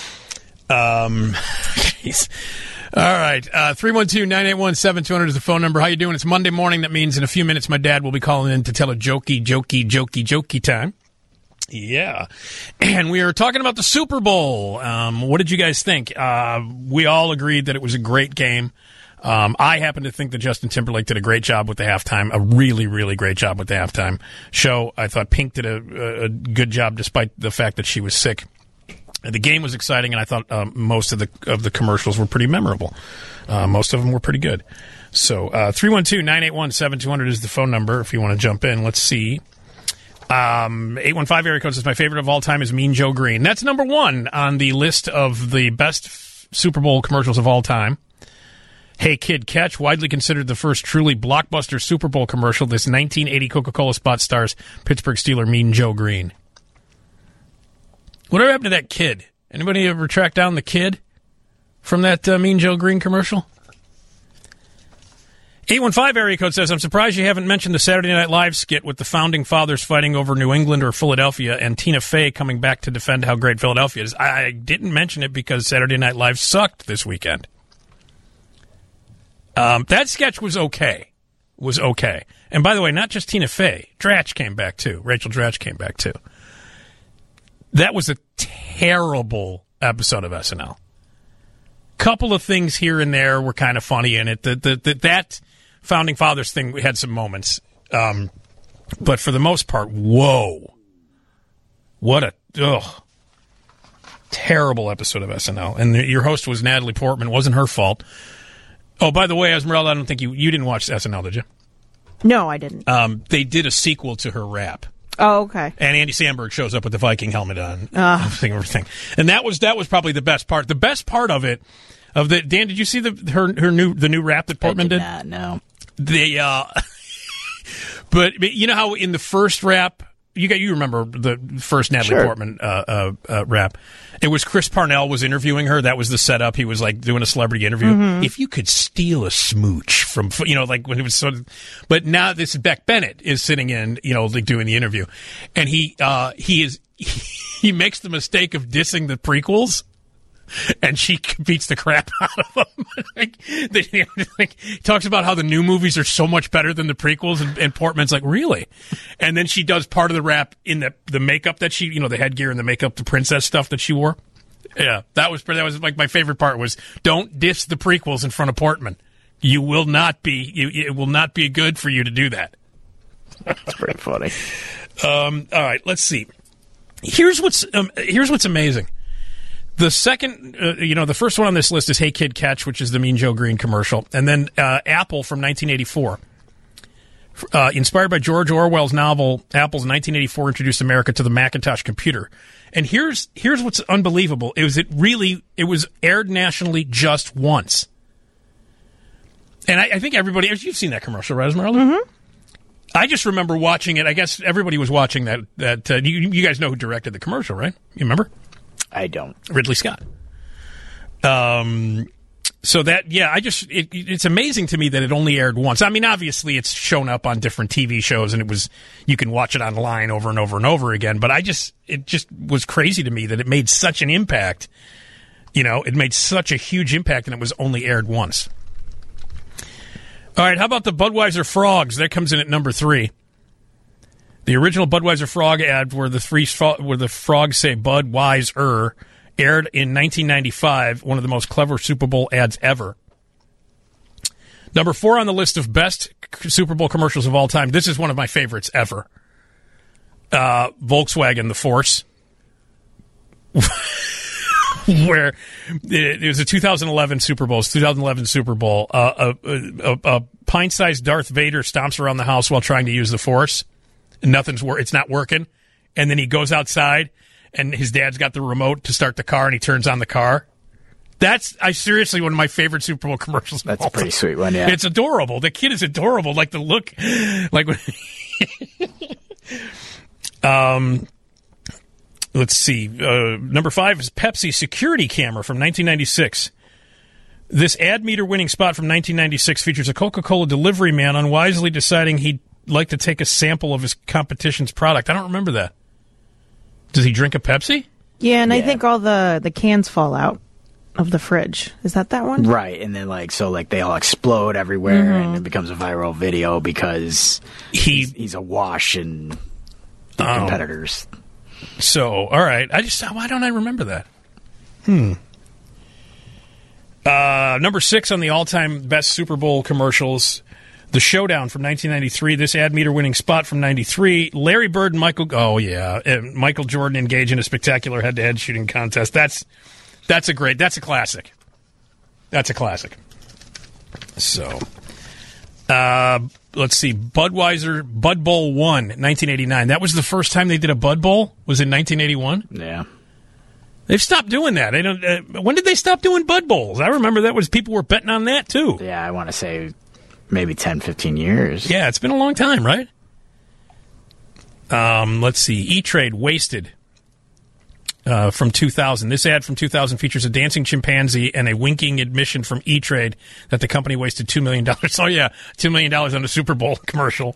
Jeez. All right. 312-981-7200 is the phone number. How you doing? It's Monday morning. That means in a few minutes my dad will be calling in to tell a jokey time. Yeah. And we are talking about the Super Bowl. What did you guys think? We all agreed that it was a great game. I happen to think that Justin Timberlake did a great job with the halftime, a really, really great job with the halftime show. I thought Pink did a good job despite the fact that she was sick. The game was exciting, and I thought most of the commercials were pretty memorable. Most of them were pretty good. So 312-981-7200 is the phone number if you want to jump in. Let's see. 815 area code says my favorite of all time is Mean Joe Green. That's number 1 on the list of the best Super Bowl commercials of all time. Hey Kid Catch, widely considered the first truly blockbuster Super Bowl commercial. This 1980 Coca-Cola spot stars Pittsburgh Steeler Mean Joe Green. Whatever happened to that kid? Anybody ever track down the kid from that Mean Joe Green commercial? 815 area code says, I'm surprised you haven't mentioned the Saturday Night Live skit with the founding fathers fighting over New England or Philadelphia and Tina Fey coming back to defend how great Philadelphia is. I didn't mention it because Saturday Night Live sucked this weekend. That sketch was okay. And by the way, not just Tina Fey. Dratch came back too. Rachel Dratch came back too. That was a terrible episode of SNL. Couple of things here and there were kind of funny in it. That Founding Fathers thing had some moments. But for the most part, whoa. What a terrible episode of SNL. And your host was Natalie Portman. It wasn't her fault. Oh, by the way, Esmeralda, I don't think you didn't watch SNL, did you? No, I didn't. They did a sequel to her rap. Oh, okay. And Andy Samberg shows up with the Viking helmet on. Everything. And that was probably the best part. The best part of it, Dan, did you see the new rap that Portman did? Not, no. But you know how in the first rap, you remember the first Natalie Portman rap. It was Chris Parnell was interviewing her. That was the setup. He was like doing a celebrity interview. Mm-hmm. If you could steal a smooch from, like when it was sort of, but now this Beck Bennett is sitting in, like doing the interview, and he makes the mistake of dissing the prequels. And she beats the crap out of them. He talks about how the new movies are so much better than the prequels, and Portman's like, really? And then she does part of the rap in the makeup that she, the headgear and the makeup, the princess stuff that she wore. Yeah, that was like my favorite part was, don't diss the prequels in front of Portman. You will not be, it will not be good for you to do that. That's pretty funny. All right, let's see. Here's what's amazing. The second, the first one on this list is Hey Kid Catch, which is the Mean Joe Green commercial. And then Apple from 1984. Inspired by George Orwell's novel, Apple's 1984 introduced America to the Macintosh computer. And here's what's unbelievable. It was aired nationally just once. And I think everybody, you've seen that commercial, right, Esmeralda? Mm-hmm. I just remember watching it. I guess everybody was watching that. You guys know who directed the commercial, right? You remember? I don't. Ridley Scott. So that, yeah, it's amazing to me that it only aired once. I mean, obviously it's shown up on different TV shows and you can watch it online over and over and over again, but it just was crazy to me that it made such an impact. It made such a huge impact and it was only aired once. All right, how about the Budweiser Frogs? That comes in at number 3. The original Budweiser Frog ad where the frogs say Budweiser aired in 1995, one of the most clever Super Bowl ads ever. Number 4 on the list of best Super Bowl commercials of all time. This is one of my favorites ever. Volkswagen, the Force. Where it was a 2011 Super Bowl. A pint-sized Darth Vader stomps around the house while trying to use the Force. And it's not working. And then he goes outside, and his dad's got the remote to start the car, and he turns on the car. That's seriously one of my favorite Super Bowl commercials. That's a pretty sweet one, yeah. It's adorable. The kid is adorable. Like the look, like let's see. Number 5 is Pepsi security camera from 1996. This ad meter winning spot from 1996 features a Coca-Cola delivery man unwisely deciding he'd like to take a sample of his competition's product. I don't remember that. Does he drink a Pepsi? Yeah, and I think all the cans fall out of the fridge. Is that one? Right, and then they all explode everywhere, and it becomes a viral video because he's awash in the competitors. So, all right. Why don't I remember that? Number 6 on the all-time best Super Bowl commercials, The Showdown from 1993. This ad meter winning spot from 93. Larry Bird and Michael Jordan engage in a spectacular head-to-head shooting contest. That's a classic. That's a classic. So, let's see. Budweiser Bud Bowl 1, 1989. That was the first time they did a Bud Bowl? Was in 1981? Yeah. They've stopped doing that. When did they stop doing Bud Bowls? I remember people were betting on that, too. Yeah, I want to say maybe 10, 15 years. Yeah, it's been a long time, right? Let's see. E-Trade Wasted. from 2000. This ad from 2000 features a dancing chimpanzee and a winking admission from E-Trade that the company wasted $2 million. Oh, yeah, $2 million on a Super Bowl commercial.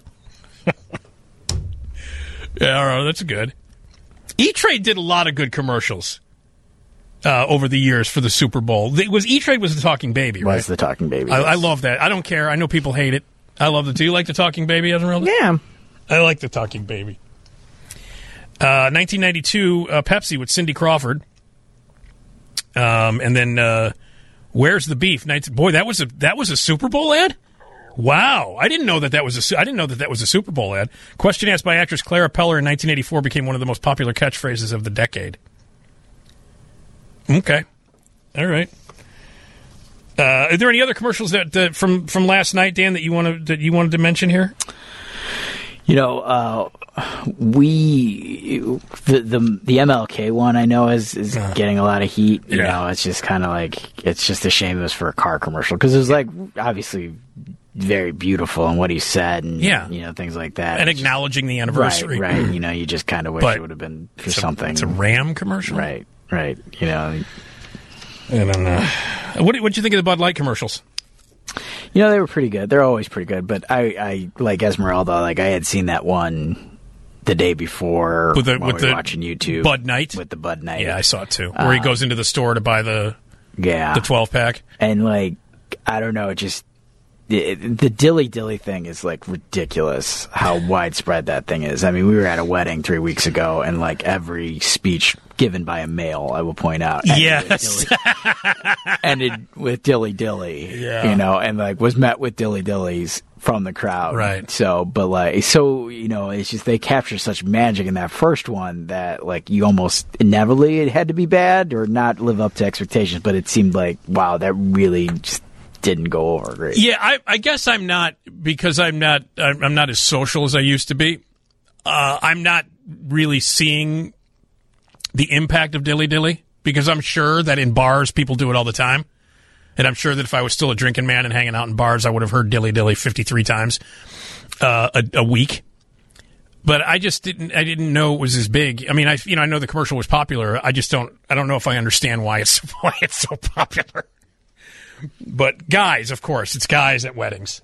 Yeah, that's good. E-Trade did a lot of good commercials over the years for the Super Bowl. E-Trade was the talking baby, right? Was the talking baby. I love that. I don't care. I know people hate it. I love it. Do you like the talking baby, Esmeralda? Yeah. I like the talking baby. 1992, Pepsi with Cindy Crawford. And then Where's the Beef? Boy, that was a Super Bowl ad? Wow, I didn't know that was a Super Bowl ad. Question asked by actress Clara Peller in 1984 became one of the most popular catchphrases of the decade. Okay, all right. Are there any other commercials that from last night, Dan, that you wanted to mention here? You know, the MLK one I know is getting a lot of heat. You know, it's just kind of like, it's just a shame it was for a car commercial because it was like obviously very beautiful and what he said and you know, things like that. And acknowledging the anniversary. Right. You know, you just kind of wish it would have been for something. It's a Ram commercial? Right. You know. I don't know. What did you think of the Bud Light commercials? You know, they were pretty good. They're always pretty good. But I like Esmeralda, like I had seen that one the day before with the watching YouTube. Bud Night? With the Bud Night. Yeah, I saw it too. Where he goes into the store to buy the 12-pack. And like, I don't know, the dilly thing is like ridiculous how widespread that thing is. I mean, we were at a wedding 3 weeks ago and like every speech given by a male, I will point out, ended with dilly, you know, and like was met with dillies from the crowd. Right. So, but like, you know, it's just, they capture such magic in that first one that like you almost inevitably it had to be bad or not live up to expectations, but it seemed like, wow, that really just didn't go over great. Yeah, I guess I'm not, because I'm not as social as I used to be. I'm not really seeing the impact of dilly because I'm sure that in bars people do it all the time, and I'm sure that if I was still a drinking man and hanging out in bars, I would have heard dilly 53 times a week. But I just didn't know it was as big. I mean, I know the commercial was popular. I don't know if I understand why it's so popular. But guys, of course, it's guys at weddings.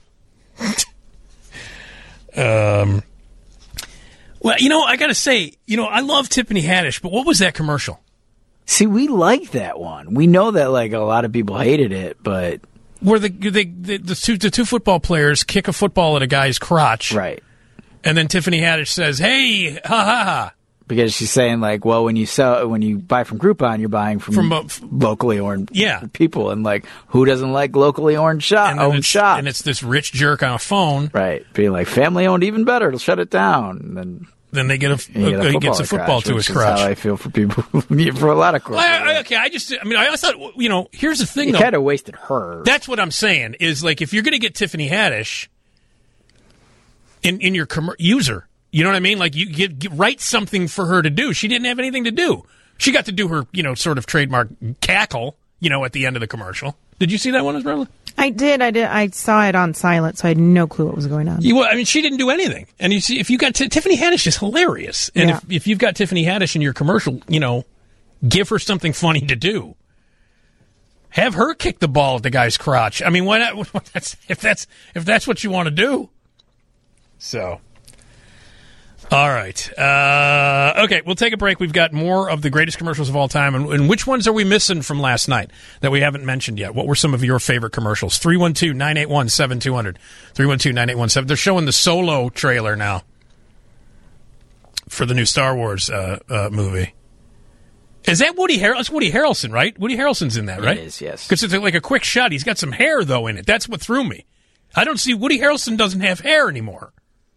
Well, you know, I got to say, you know, I love Tiffany Haddish, but what was that commercial? See, we like that one. We know that like a lot of people hated it, but where the two football players kick a football at a guy's crotch, right? And then Tiffany Haddish says, "Hey, ha ha ha." Because she's saying like, well, when you buy from Groupon, you're buying from locally owned people, and like, who doesn't like locally owned shops? And it's this rich jerk on a phone, right? Being like, family owned, even better. It'll shut it down. And then he gets a football to his crotch. That's how I feel for people for a lot of corporations. I thought, you know, here's the thing. You kind of wasted her. That's what I'm saying. Is like, if you're going to get Tiffany Haddish in your user. You know what I mean? Like, you write something for her to do. She didn't have anything to do. She got to do her, you know, sort of trademark cackle, you know, at the end of the commercial. Did you see that one, Esmeralda? I did. I saw it on silent, so I had no clue what was going on. She didn't do anything. And you see, if you got Tiffany Haddish is hilarious. And if you've got Tiffany Haddish in your commercial, you know, give her something funny to do. Have her kick the ball at the guy's crotch. I mean, why not? If that's what you want to do. So. All right. Okay, we'll take a break. We've got more of the greatest commercials of all time. And which ones are we missing from last night that we haven't mentioned yet? What were some of your favorite commercials? 312-981-7200. 312-981-7. They're showing the Solo trailer now for the new Star Wars movie. Is that Woody Harrelson? That's Woody Harrelson, right? Woody Harrelson's in that, right? It is, yes. Because it's like a quick shot. He's got some hair, though, in it. That's what threw me. I don't see... Woody Harrelson doesn't have hair anymore.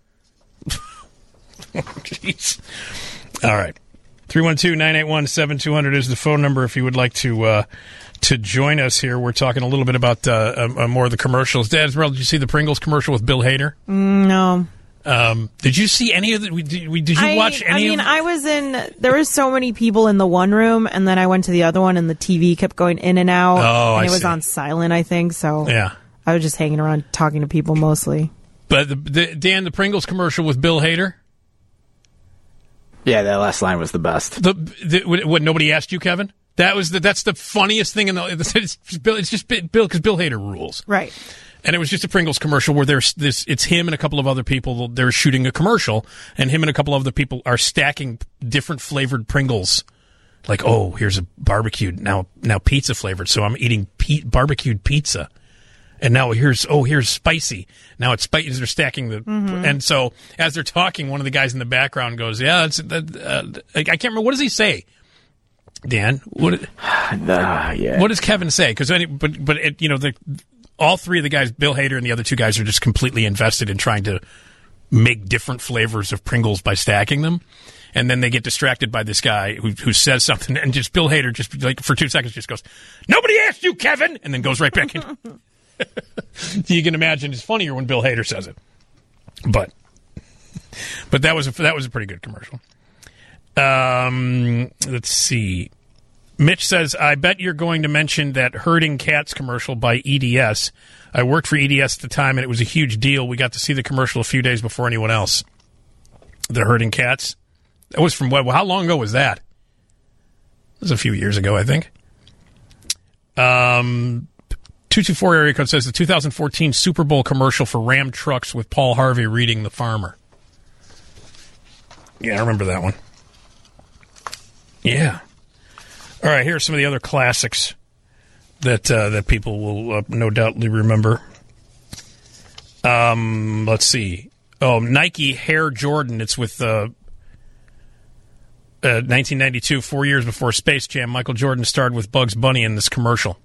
Jeez. All right. 312-981-7200 is the phone number if you would like to join us here. We're talking a little bit about more of the commercials. Dad, did you see the Pringles commercial with Bill Hader? No. Did you see any of the... Did you watch any of... I was in... There were so many people in the one room, and then I went to the other one, and the TV kept going in and out. Oh, and it was on silent, I think, so... Yeah. I was just hanging around talking to people mostly. But, Dan, the Pringles commercial with Bill Hader... Yeah, that last line was the best. What nobody asked you, Kevin? That's the funniest thing in the. It's just Bill because Bill Hader rules, Right. And it was just a Pringles commercial where it's him and a couple of other people. They're shooting a commercial, and him and a couple of other people are stacking different flavored Pringles. Like, oh, here's a barbecued now pizza flavored, so I'm eating barbecued pizza. And now here's spicy. Now it's spicy. They're stacking the, and so as they're talking, one of the guys in the background goes, "Yeah, I can't remember what does he say." Dan, what does Kevin say? Because all three of the guys, Bill Hader and the other two guys, are just completely invested in trying to make different flavors of Pringles by stacking them. And then they get distracted by this guy who says something, and just Bill Hader just like for 2 seconds just goes, "Nobody asked you, Kevin," and then goes right back in. You can imagine it's funnier when Bill Hader says it, but that was a pretty good commercial. Let's see. Mitch says, "I bet you're going to mention that herding cats commercial by EDS. I worked for EDS at the time, and it was a huge deal. We got to see the commercial a few days before anyone else. The herding cats. That was from how long ago was that? It was a few years ago, I think. 224 area code says the 2014 Super Bowl commercial for Ram trucks with Paul Harvey reading The Farmer. Yeah, I remember that one. Yeah. All right, here are some of the other classics that people will no doubtly remember. Let's see. Oh, Nike Air Jordan. It's with 1992, 4 years before Space Jam. Michael Jordan starred with Bugs Bunny in this commercial.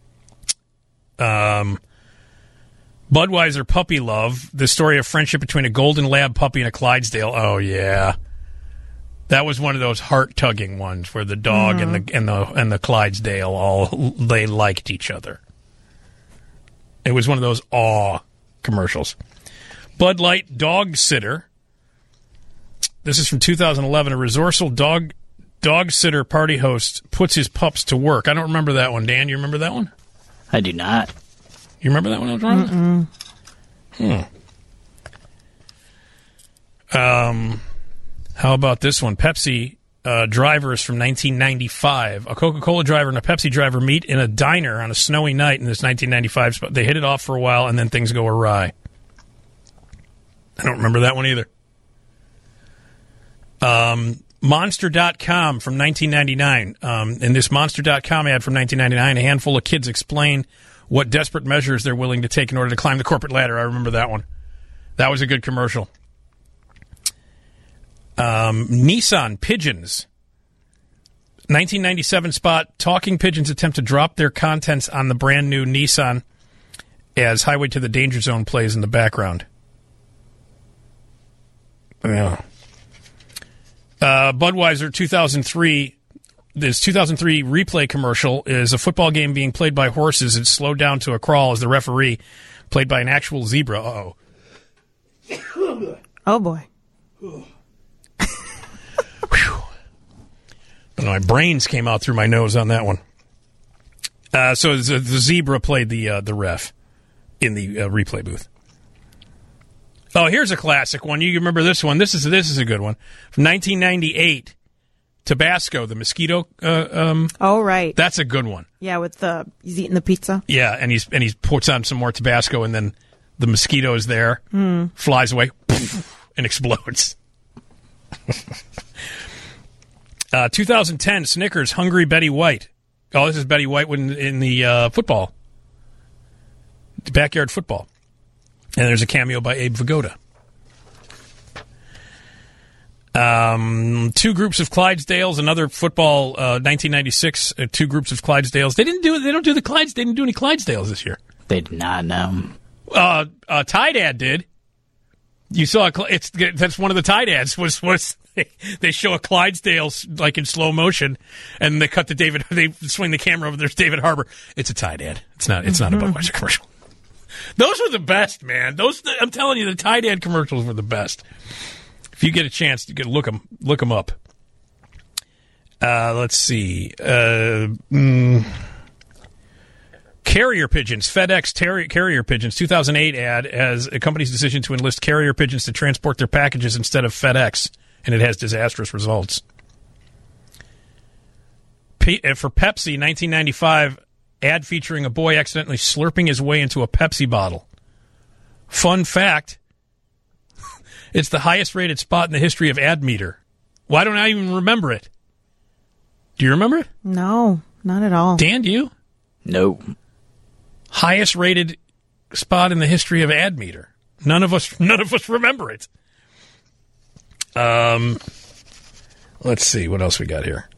Budweiser Puppy Love. The story of friendship between a Golden Lab puppy and a Clydesdale. Oh yeah. That was one of those heart-tugging ones where the dog and the Clydesdale they liked each other. It was one of those awe commercials. Bud Light Dog Sitter. This is from 2011. A resourceful dog sitter party host puts his pups to work. I don't remember that one. Dan, you remember that one? I do not. You remember that one? How about this one? Pepsi drivers from 1995. A Coca-Cola driver and a Pepsi driver meet in a diner on a snowy night in this 1995 spot. They hit it off for a while, and then things go awry. I don't remember that one either. Monster.com from 1999. In this Monster.com ad from 1999, a handful of kids explain what desperate measures they're willing to take in order to climb the corporate ladder. I remember that one. That was a good commercial. Nissan Pigeons. 1997 spot. Talking pigeons attempt to drop their contents on the brand new Nissan as Highway to the Danger Zone plays in the background. Yeah. Budweiser 2003. This 2003 replay commercial is a football game being played by horses. It's slowed down to a crawl as the referee, played by an actual zebra. Uh-oh. Oh, boy. My brains came out through my nose on that one. So the zebra played the ref in the replay booth. Oh, here's a classic one. You remember this one? This is a good one from 1998. Tabasco, the mosquito. Oh, right. That's a good one. Yeah, he's eating the pizza. Yeah, and he puts on some more Tabasco, and then the mosquito is there, flies away, and explodes. 2010 Snickers Hungry Betty White. Oh, this is Betty White in the football, backyard football, and there's a cameo by Abe Vigoda. Two groups of Clydesdales, another football, 1996. Two groups of Clydesdales. They didn't do any Clydesdales this year. They did not know. Tide ad did. You saw that's one of the Tide ads was they show a Clydesdale like in slow motion, and they cut to David. They swing the camera over. There's David Harbour. It's a Tide ad. It's not a Budweiser commercial. Those were the best, man. I'm telling you, the Tide ad commercials were the best. If you get a chance, you can look them up. Let's see. Carrier pigeons, FedEx carrier pigeons, 2008 ad as a company's decision to enlist carrier pigeons to transport their packages instead of FedEx and it has disastrous results. For Pepsi, 1995, ad featuring a boy accidentally slurping his way into a Pepsi bottle. Fun fact, it's the highest rated spot in the history of Ad Meter. Why don't I even remember it? Do you remember it? No, not at all. Dan, do you? No. Highest rated spot in the history of Ad Meter. None of us remember it. Let's see what else we got here.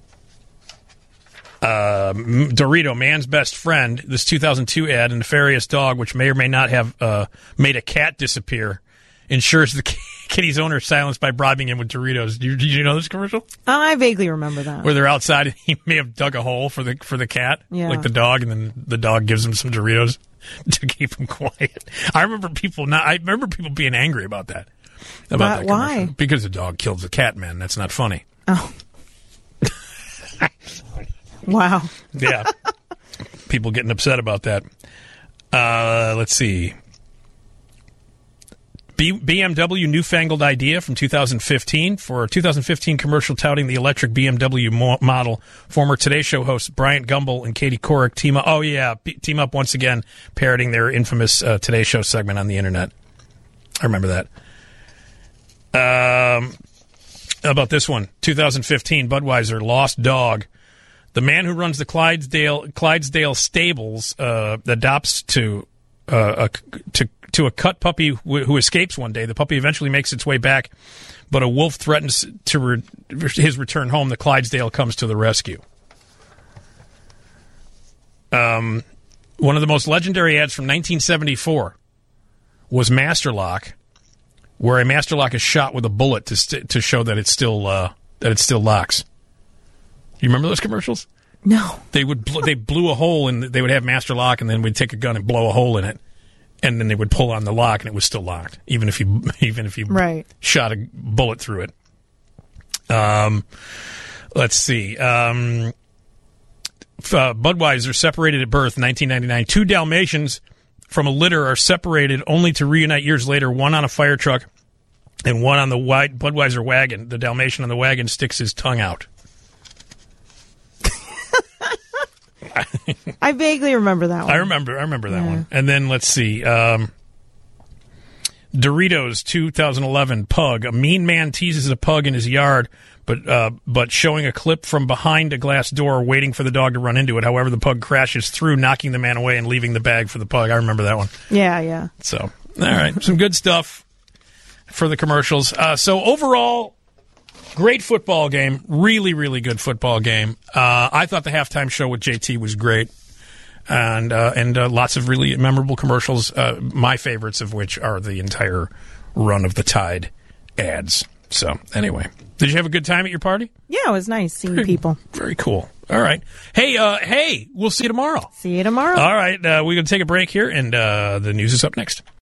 Dorito, man's best friend. This 2002 ad, a nefarious dog, which may or may not have made a cat disappear, ensures the kitty's owner silenced by bribing him with Doritos. Did you know this commercial? I vaguely remember that. Where they're outside and he may have dug a hole for the cat, like the dog, and then the dog gives him some Doritos to keep him quiet. I remember people being angry about that. About that why? Because the dog kills the cat, man. That's not funny. Oh. Wow. Yeah. People getting upset about that. Let's see. BMW newfangled idea from 2015 for a 2015 commercial touting the electric BMW model. Former Today Show hosts Bryant Gumbel and Katie Couric team up once again, parroting their infamous Today Show segment on the internet. I remember that. How about this one? 2015 Budweiser Lost Dog. The man who runs the Clydesdale stables adopts to a cut puppy who escapes one day. The puppy eventually makes its way back, but a wolf threatens his return home. The Clydesdale comes to the rescue. One of the most legendary ads from 1974 was Master Lock, where a Master Lock is shot with a bullet to show that it still locks. You remember those commercials? No. They blew a hole and they would have Master Lock, and then we'd take a gun and blow a hole in it, and then they would pull on the lock and it was still locked, even if you right. shot a bullet through it. Let's see. Budweiser separated at birth, 1999. Two Dalmatians from a litter are separated only to reunite years later. One on a fire truck and one on the white Budweiser wagon. The Dalmatian on the wagon sticks his tongue out. I vaguely remember that one. I remember that one. And then let's see. Doritos 2011 Pug. A mean man teases a pug in his yard, but showing a clip from behind a glass door, waiting for the dog to run into it. However, the pug crashes through, knocking the man away and leaving the bag for the pug. I remember that one. Yeah. So, all right, some good stuff for the commercials. So overall, great football game. Really, really good football game. I thought the halftime show with JT was great. And lots of really memorable commercials, my favorites of which are the entire run of the Tide ads. So, anyway. Did you have a good time at your party? Yeah, it was nice seeing people. Very cool. All right. Hey, we'll see you tomorrow. See you tomorrow. All right, we're going to take a break here, and the news is up next.